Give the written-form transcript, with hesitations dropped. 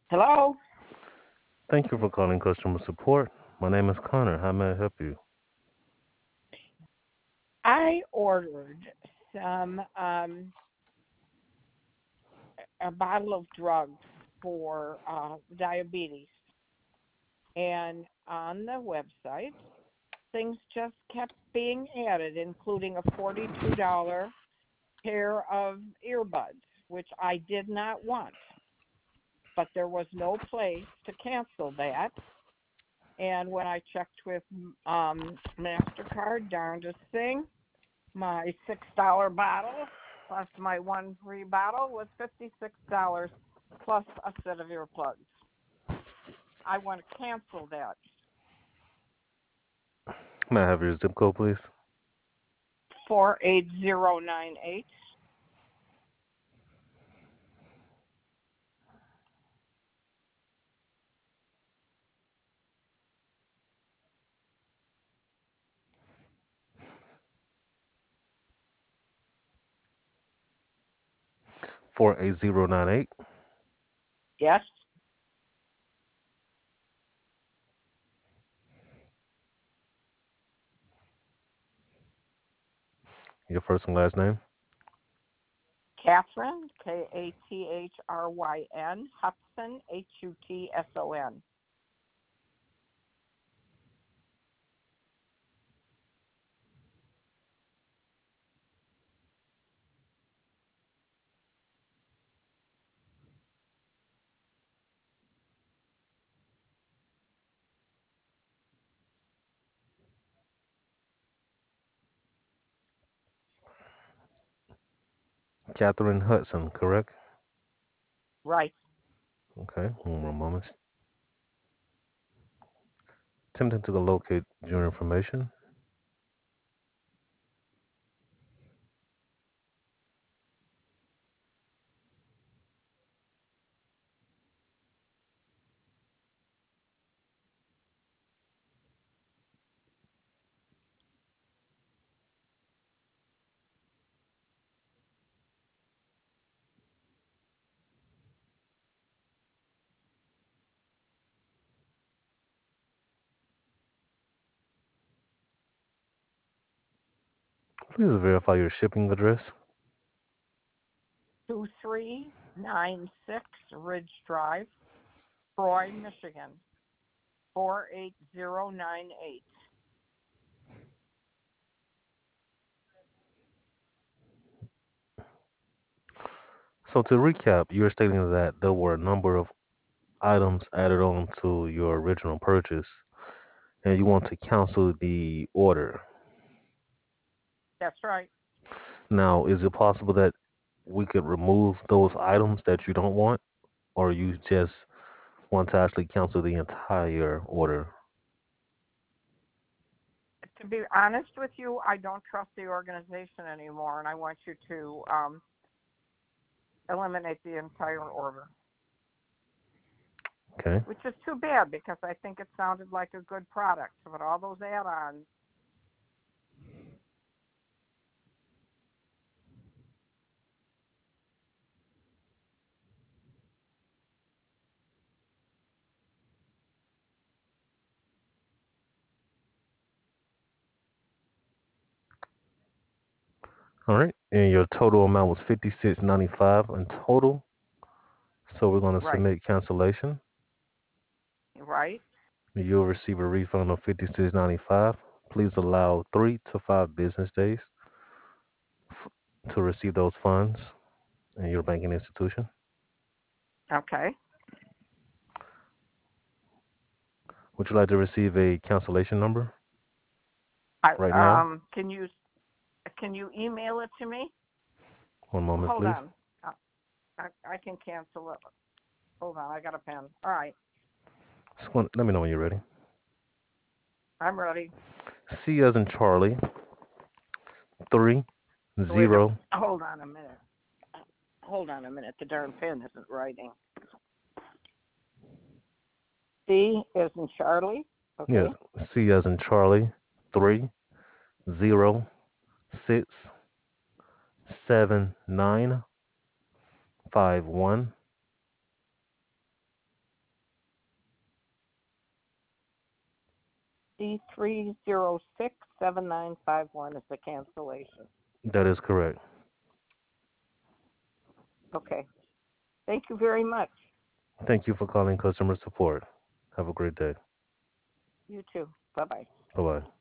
Hello. Thank you for calling customer support. My name is Connor. How may I help you? I ordered some a bottle of drugs for diabetes, and on the website, things just kept being added, including a $42 pair of earbuds, which I did not want. But there was no place to cancel that. And when I checked with Mastercard, darndest thing, my $6 bottle plus my one free bottle was $56 plus a set of earplugs. I want to cancel that. May I have your zip code, please? 48098. 48098. Yes, Your first and last name? Catherine, Kathryn, Hudson, Hutson. Catherine Hudson, correct? Right. Okay, one more moment. Attempting to locate your information. Please verify your shipping address. 2396 Ridge Drive, Troy, Michigan, 48098. So to recap, you're stating that there were a number of items added on to your original purchase, and you want to cancel the order. That's right. Now, is it possible that we could remove those items that you don't want, or you just want to actually cancel the entire order? To be honest with you, I don't trust the organization anymore, and I want you to eliminate the entire order, Okay. which is too bad because I think it sounded like a good product. But all those add-ons, All right. And your total amount was 56.95 in total. So we're going to right, submit cancellation. right, You'll receive a refund of 56.95. Please allow 3 to 5 business days f- to receive those funds in your banking institution. okay. Would you like to receive a cancellation number I right now? can you email it to me? One moment, Hold please. on, I can cancel it. Hold on, I got a pen. All right, Let me know when you're ready. I'm ready. C as in Charlie, three, Wait a, zero. hold on a minute. Hold on a minute. The darn pen isn't writing. C is in Charlie. Yeah, Okay. C as in Charlie, 3, 0, 6, 7, 9, 5, 1, C3067951 is the cancellation. That is correct. Okay. Thank you very much. Thank you for calling customer support. Have a great day. You too. Bye bye. Bye bye.